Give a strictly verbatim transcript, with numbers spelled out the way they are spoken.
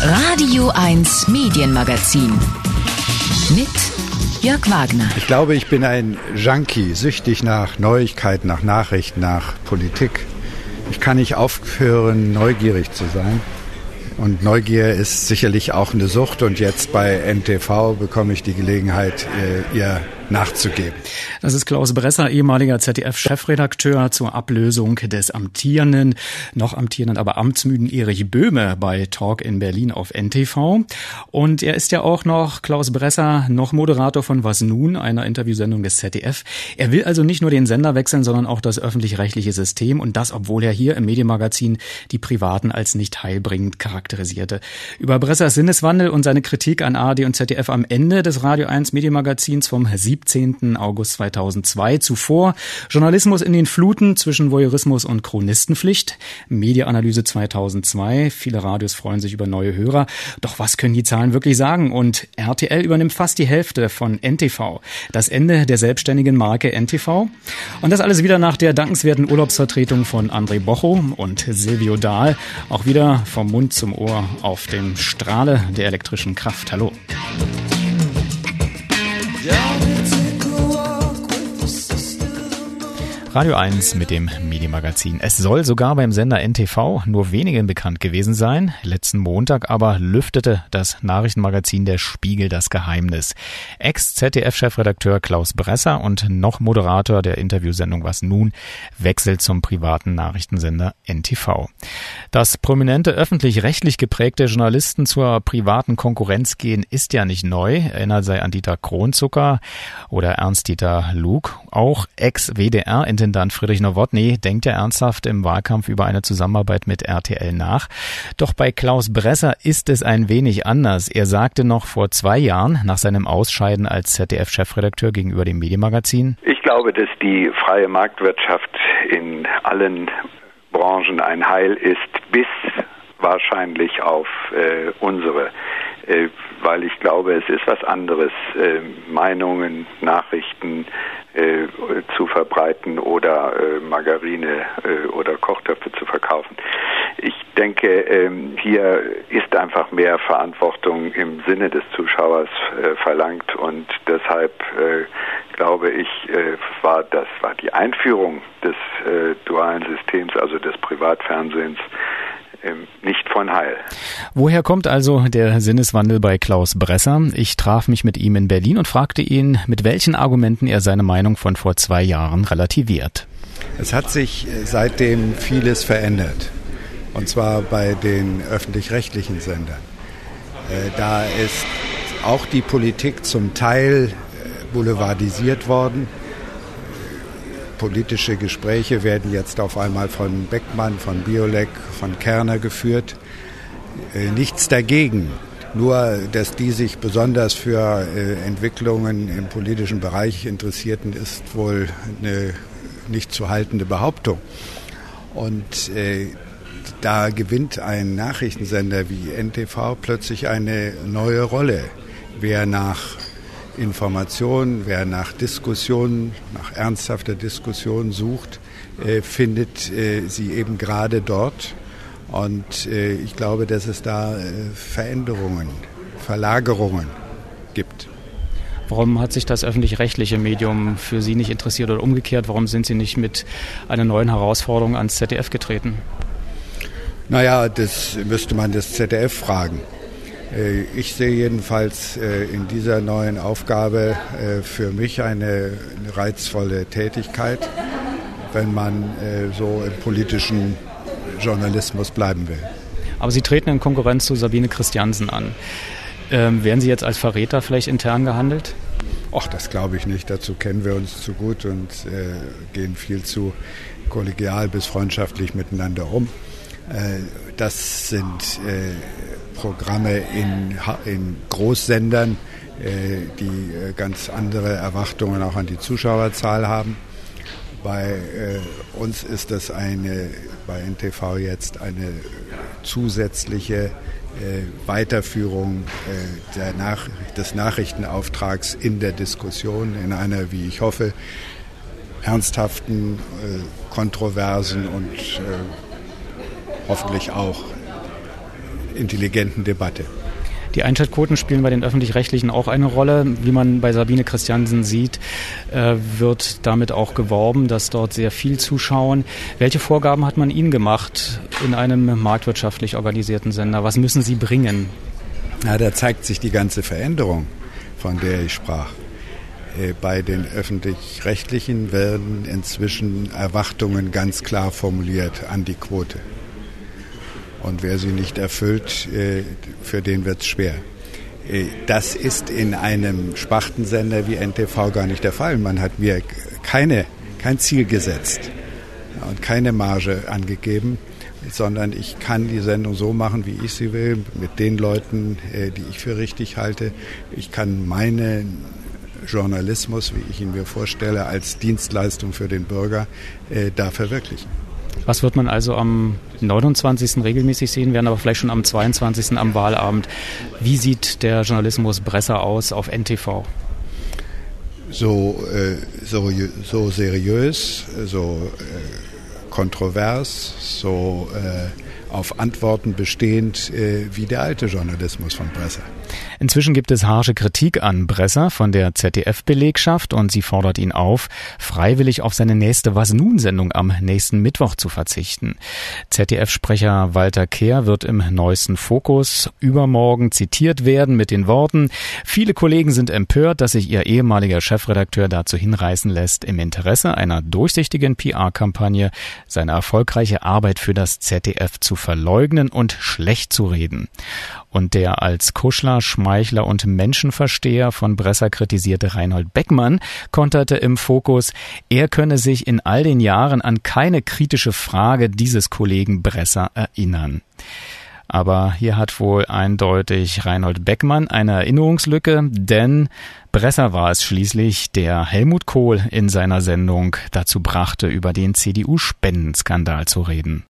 Radio eins Medienmagazin mit Jörg Wagner. Ich glaube, ich bin ein Junkie, süchtig nach Neuigkeiten, nach Nachrichten, nach Politik. Ich kann nicht aufhören, neugierig zu sein. Und Neugier ist sicherlich auch eine Sucht. Und jetzt bei N T V bekomme ich die Gelegenheit, ihr nachzugeben. Das ist Klaus Bresser, ehemaliger Z D F-Chefredakteur zur Ablösung des amtierenden, noch amtierenden, aber amtsmüden Erich Böhme bei Talk in Berlin auf N T V. Und er ist ja auch noch, Klaus Bresser, noch Moderator von Was Nun, einer Interviewsendung des Z D F. Er will also nicht nur den Sender wechseln, sondern auch das öffentlich-rechtliche System. Und das, obwohl er hier im Medienmagazin die Privaten als nicht heilbringend charakterisierte. Über Bressers Sinneswandel und seine Kritik an A R D und Z D F am Ende des Radio eins Medienmagazins vom siebzehnten August zweitausendzwei. Zuvor Journalismus in den Fluten zwischen Voyeurismus und Chronistenpflicht. Mediaanalyse zweitausendzwei. Viele Radios freuen sich über neue Hörer. Doch was können die Zahlen wirklich sagen? Und R T L übernimmt fast die Hälfte von N T V. Das Ende der selbstständigen Marke N T V. Und das alles wieder nach der dankenswerten Urlaubsvertretung von André Bocho und Silvio Dahl. Auch wieder vom Mund zum Ohr auf dem Strahle der elektrischen Kraft. Hallo. Radio eins mit dem Medienmagazin. Es soll sogar beim Sender N T V nur wenigen bekannt gewesen sein. Letzten Montag aber lüftete das Nachrichtenmagazin Der Spiegel das Geheimnis. Ex-Z D F-Chefredakteur Klaus Bresser und noch Moderator der Interviewsendung Was Nun wechselt zum privaten Nachrichtensender N T V. Dass prominente öffentlich-rechtlich geprägte Journalisten zur privaten Konkurrenz gehen, ist ja nicht neu. Erinnert sei an Dieter Kronzucker oder Ernst-Dieter Lug. Auch Ex-W D R-Intendant Friedrich Nowotny denkt ja ernsthaft im Wahlkampf über eine Zusammenarbeit mit R T L nach. Doch bei Klaus Bresser ist es ein wenig anders. Er sagte noch vor zwei Jahren, nach seinem Ausscheiden als Z D F-Chefredakteur gegenüber dem Medienmagazin: Ich glaube, dass die freie Marktwirtschaft in allen Branchen ein Heil ist, bis wahrscheinlich auf äh, unsere. Äh, weil ich glaube, es ist was anderes, äh, Meinungen, Nachrichten äh, zu verbreiten oder äh, Margarine äh, oder Kochtöpfe zu verkaufen. Ich denke, ähm, hier ist einfach mehr Verantwortung im Sinne des Zuschauers äh, verlangt und deshalb äh, glaube ich, äh, war das war die Einführung des äh, dualen Systems, also des Privatfernsehens, nicht von Heil. Woher kommt also der Sinneswandel bei Klaus Bresser? Ich traf mich mit ihm in Berlin und fragte ihn, mit welchen Argumenten er seine Meinung von vor zwei Jahren relativiert. Es hat sich seitdem vieles verändert. Und zwar bei den öffentlich-rechtlichen Sendern. Da ist auch die Politik zum Teil boulevardisiert worden. Politische Gespräche werden jetzt auf einmal von Beckmann, von Biolek, von Kerner geführt. Äh, nichts dagegen. Nur, dass die sich besonders für äh, Entwicklungen im politischen Bereich interessierten, ist wohl eine nicht zu haltende Behauptung. Und äh, da gewinnt ein Nachrichtensender wie N T V plötzlich eine neue Rolle. Wer nach Information, wer nach Diskussion, nach ernsthafter Diskussion sucht, äh, findet äh, sie eben gerade dort. Und äh, ich glaube, dass es da äh, Veränderungen, Verlagerungen gibt. Warum hat sich das öffentlich-rechtliche Medium für Sie nicht interessiert oder umgekehrt? Warum sind Sie nicht mit einer neuen Herausforderung ans Z D F getreten? Naja, das müsste man das Z D F fragen. Ich sehe jedenfalls in dieser neuen Aufgabe für mich eine reizvolle Tätigkeit, wenn man so im politischen Journalismus bleiben will. Aber Sie treten in Konkurrenz zu Sabine Christiansen an. Ähm, werden Sie jetzt als Verräter vielleicht intern gehandelt? Ach, das glaube ich nicht. Dazu kennen wir uns zu gut und äh, gehen viel zu kollegial bis freundschaftlich miteinander um. Äh, das sind äh, Programme in, in Großsendern, äh, die äh, ganz andere Erwartungen auch an die Zuschauerzahl haben. Bei äh, uns ist das eine, bei N T V jetzt eine zusätzliche äh, Weiterführung äh, der Nach- des Nachrichtenauftrags in der Diskussion, in einer, wie ich hoffe, ernsthaften, äh, kontroversen und äh, hoffentlich auch intelligenten Debatte. Die Einschaltquoten spielen bei den Öffentlich-Rechtlichen auch eine Rolle. Wie man bei Sabine Christiansen sieht, wird damit auch geworben, dass dort sehr viel zuschauen. Welche Vorgaben hat man Ihnen gemacht in einem marktwirtschaftlich organisierten Sender? Was müssen Sie bringen? Ja, da zeigt sich die ganze Veränderung, von der ich sprach. Bei den Öffentlich-Rechtlichen werden inzwischen Erwartungen ganz klar formuliert an die Quote. Und wer sie nicht erfüllt, für den wird es schwer. Das ist in einem Spartensender wie N T V gar nicht der Fall. Man hat mir keine, kein Ziel gesetzt und keine Marge angegeben, sondern ich kann die Sendung so machen, wie ich sie will, mit den Leuten, die ich für richtig halte. Ich kann meinen Journalismus, wie ich ihn mir vorstelle, als Dienstleistung für den Bürger da verwirklichen. Was wird man also am neunundzwanzigsten regelmäßig sehen werden, aber vielleicht schon am zweiundzwanzigsten am Wahlabend? Wie sieht der Journalismus Bresser aus auf N T V? So, äh, so, so seriös, so äh, kontrovers, so äh, auf Antworten bestehend äh, wie der alte Journalismus von Bresser. Inzwischen gibt es harsche Kritik an Bresser von der Z D F-Belegschaft und sie fordert ihn auf, freiwillig auf seine nächste Was-Nun-Sendung am nächsten Mittwoch zu verzichten. Z D F-Sprecher Walter Kehr wird im neuesten Fokus übermorgen zitiert werden mit den Worten: Viele Kollegen sind empört, dass sich ihr ehemaliger Chefredakteur dazu hinreißen lässt, im Interesse einer durchsichtigen P R-Kampagne seine erfolgreiche Arbeit für das Z D F zu verleugnen und schlecht zu reden. Und der als Kuschler, Schmeichler und Menschenversteher von Bresser kritisierte Reinhold Beckmann konterte im Fokus, er könne sich in all den Jahren an keine kritische Frage dieses Kollegen Bresser erinnern. Aber hier hat wohl eindeutig Reinhold Beckmann eine Erinnerungslücke, denn Bresser war es schließlich, der Helmut Kohl in seiner Sendung dazu brachte, über den C D U-Spendenskandal zu reden.